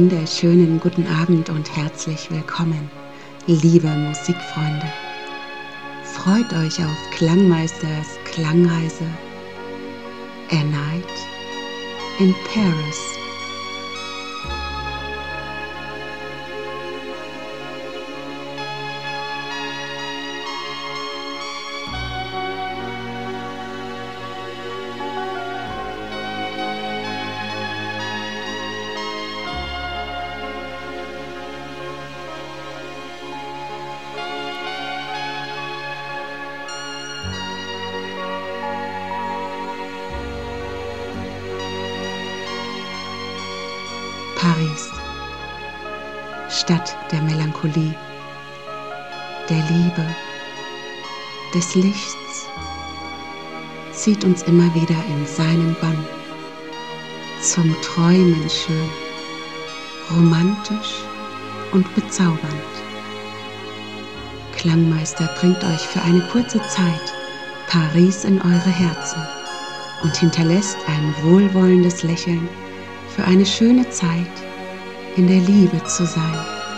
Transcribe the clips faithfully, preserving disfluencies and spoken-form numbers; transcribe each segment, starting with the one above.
wunderschönen guten Abend und herzlich willkommen, liebe Musikfreunde. Freut euch auf Klangmeisters Klangreise A Night in Paris. Paris, Stadt der Melancholie, der Liebe, des Lichts, zieht uns immer wieder in seinen Bann, zum Träumen schön, romantisch und bezaubernd. Klangmeister bringt euch für eine kurze Zeit Paris in eure Herzen und hinterlässt ein wohlwollendes Lächeln für eine schöne Zeit in der Liebe zu sein.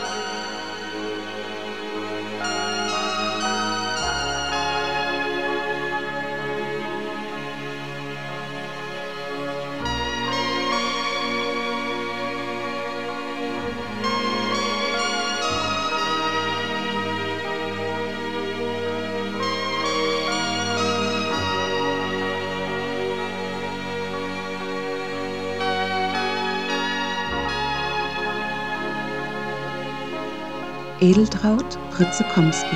Edeltraud Brzekomski.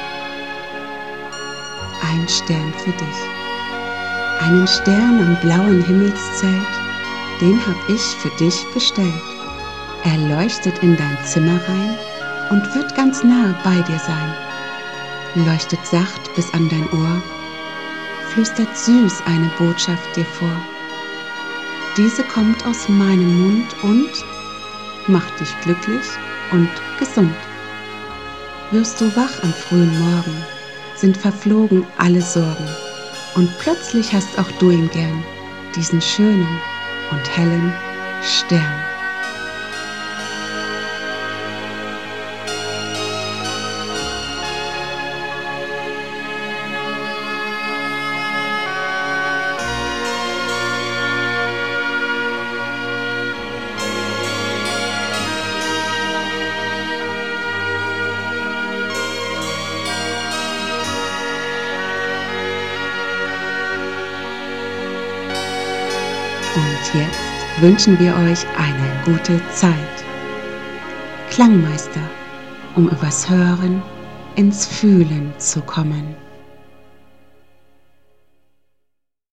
Ein Stern für dich. Einen Stern am blauen Himmelszelt, den hab ich für dich bestellt. Er leuchtet in dein Zimmer rein und wird ganz nah bei dir sein. Leuchtet sacht bis an dein Ohr, flüstert süß eine Botschaft dir vor. Diese kommt aus meinem Mund und macht dich glücklich und gesund. Wirst du wach am frühen Morgen, sind verflogen alle Sorgen, und plötzlich hast auch du ihn gern, diesen schönen und hellen Stern. Und jetzt wünschen wir euch eine gute Zeit. Klangmeister, um übers Hören ins Fühlen zu kommen.